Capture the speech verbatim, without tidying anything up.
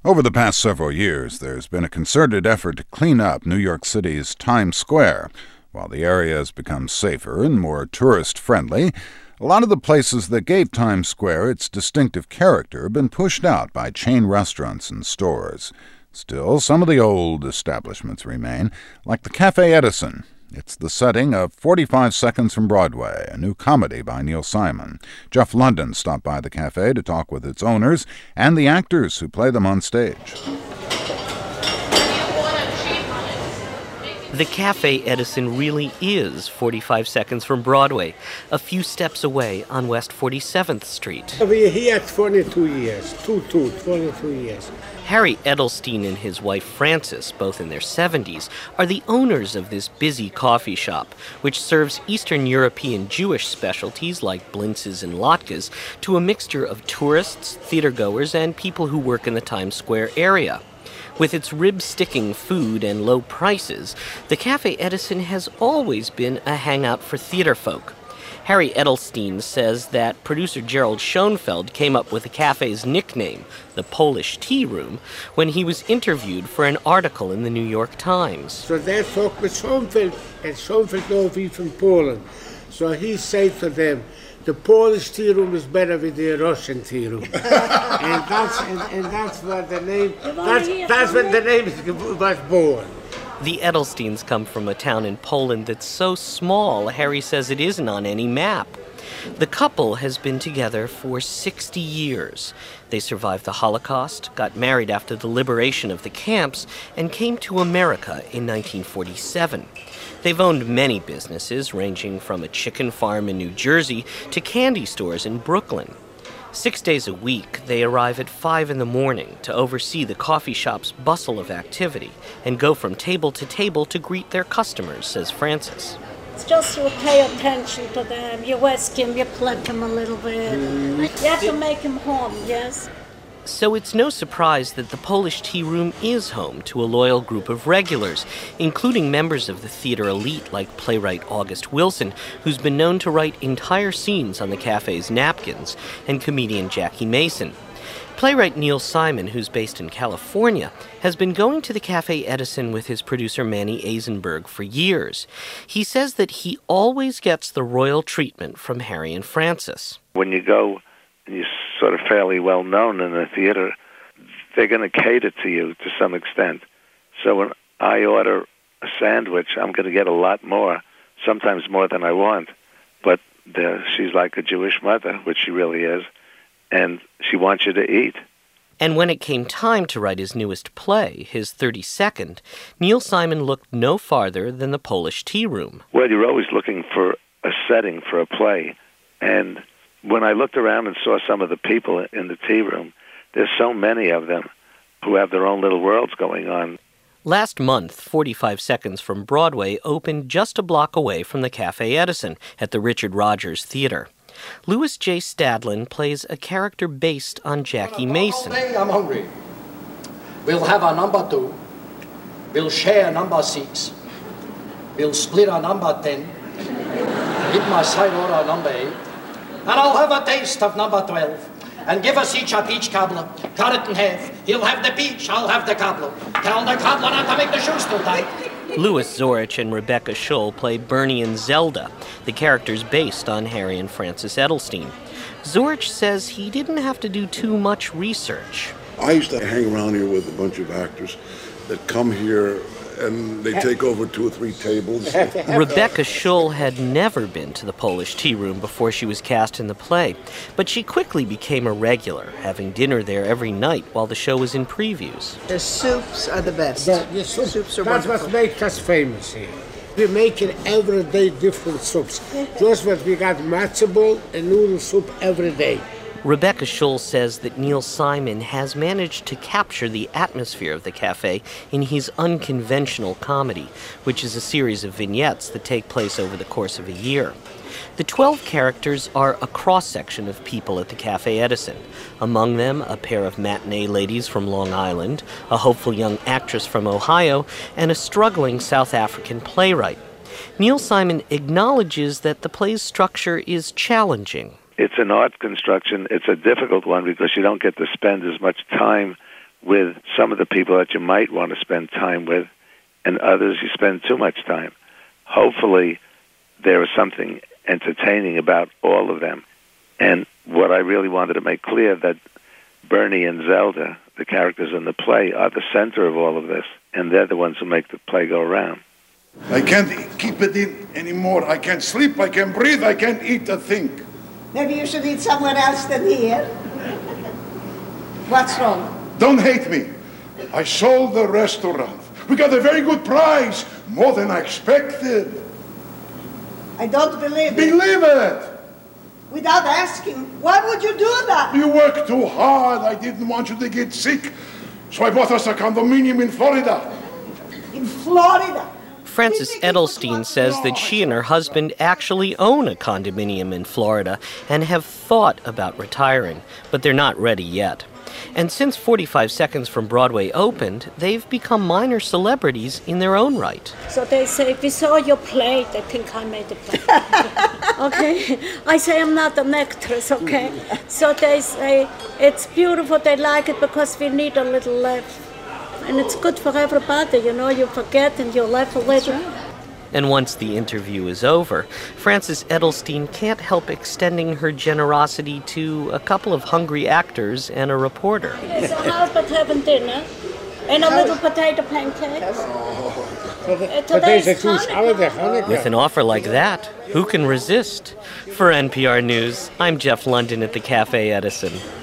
Over the past several years, there's been a concerted effort to clean up New York City's Times Square. While the area has become safer and more tourist-friendly, a lot of the places that gave Times Square its distinctive character have been pushed out by chain restaurants and stores. Still, some of the old establishments remain, like the Cafe Edison. It's the setting of forty-five Seconds from Broadway, a new comedy by Neil Simon. Jeff London stopped by the cafe to talk with its owners and the actors who play them on stage. The Cafe Edison really is forty-five seconds from Broadway, a few steps away on West forty-seventh Street. We're here twenty-two years, two, two, twenty-two years. Harry Edelstein and his wife Frances, both in their seventies, are the owners of this busy coffee shop, which serves Eastern European Jewish specialties like blintzes and latkes to a mixture of tourists, theatergoers, and people who work in the Times Square area. With its rib-sticking food and low prices, the Cafe Edison has always been a hangout for theater folk. Harry Edelstein says that producer Gerald Schoenfeld came up with the cafe's nickname, the Polish Tea Room, when he was interviewed for an article in the New York Times. So they talked with Schoenfeld, and Schoenfeld knows he's from Poland. So he said to them, the Polish tea room is better with the Russian tea room. and that's and, and that's where the name that's, that's when the name was born. The Edelsteins come from a town in Poland that's so small, Harry says it isn't on any map. The couple has been together for sixty years. They survived the Holocaust, got married after the liberation of the camps, and came to America in nineteen forty-seven. They've owned many businesses, ranging from a chicken farm in New Jersey to candy stores in Brooklyn. Six days a week, they arrive at five in the morning to oversee the coffee shop's bustle of activity and go from table to table to greet their customers, says Frances. It's just to pay attention to them. You ask him, you pluck him a little bit. You have to make him home, yes? So it's no surprise that the Polish Tea Room is home to a loyal group of regulars, including members of the theater elite like playwright August Wilson, who's been known to write entire scenes on the cafe's napkins, and comedian Jackie Mason. Playwright Neil Simon, who's based in California, has been going to the Cafe Edison with his producer Manny Eisenberg for years. He says that he always gets the royal treatment from Harry and Frances. When you go and you're sort of fairly well known in the theater, they're going to cater to you to some extent. So when I order a sandwich, I'm going to get a lot more, sometimes more than I want. But she's like a Jewish mother, which she really is, and she wants you to eat. And when it came time to write his newest play, his thirty-second, Neil Simon looked no farther than the Polish Tea Room. Well, you're always looking for a setting for a play, and when I looked around and saw some of the people in the tea room, there's so many of them who have their own little worlds going on. Last month, forty-five Seconds from Broadway opened just a block away from the Cafe Edison at the Richard Rodgers Theater. Louis J. Stadlin plays a character based on Jackie Mason. I'm hungry. We'll have a number two. We'll share number six. We'll split a number ten. Hit my side order number eight. And I'll have a taste of number twelve. And give us each a peach cobbler. Cut it in half. He'll have the peach, I'll have the cobbler. Tell the cobbler not to make the shoes too tight. Louis Zorich and Rebecca Schull play Bernie and Zelda, the characters based on Harry and Frances Edelstein. Zorich says he didn't have to do too much research. I used to hang around here with a bunch of actors that come here and they take over two or three tables. Rebecca Schull had never been to the Polish Tea Room before she was cast in the play, but she quickly became a regular, having dinner there every night while the show was in previews. The soups are the best. The, the soup, soups are that's wonderful. what makes us famous here. We're making every day different soups. Just what we got matzo ball and noodle soup every day. Rebecca Schull says that Neil Simon has managed to capture the atmosphere of the cafe in his Unconventional Comedy, which is a series of vignettes that take place over the course of a year. The twelve characters are a cross-section of people at the Cafe Edison. Among them, a pair of matinee ladies from Long Island, a hopeful young actress from Ohio, and a struggling South African playwright. Neil Simon acknowledges that the play's structure is challenging. It's an art construction. It's a difficult one because you don't get to spend as much time with some of the people that you might want to spend time with, and others you spend too much time. Hopefully, there is something entertaining about all of them. And what I really wanted to make clear, that Bernie and Zelda, the characters in the play, are the center of all of this, and they're the ones who make the play go around. I can't keep it in anymore. I can't sleep, I can't breathe, I can't eat a thing. Maybe you should eat somewhere else than here. What's wrong? Don't hate me. I sold the restaurant. We got a very good price, more than I expected. I don't believe it. Believe it! Without asking, why would you do that? You worked too hard. I didn't want you to get sick. So I bought us a condominium in Florida. In Florida? Frances Edelstein says that she and her husband actually own a condominium in Florida and have thought about retiring, but they're not ready yet. And since forty-five Seconds from Broadway opened, they've become minor celebrities in their own right. So they say, we saw your play. They think I made the play. Okay? I say I'm not an actress, okay? So they say, it's beautiful, they like it because we need a little laugh. And it's good for everybody, you know, you forget and you laugh a little. And once the interview is over, Frances Edelstein can't help extending her generosity to a couple of hungry actors and a reporter. So how about having dinner? And a little potato pancake? Uh, today's Hanukkah. With an offer like that, who can resist? For N P R News, I'm Jeff London at the Cafe Edison.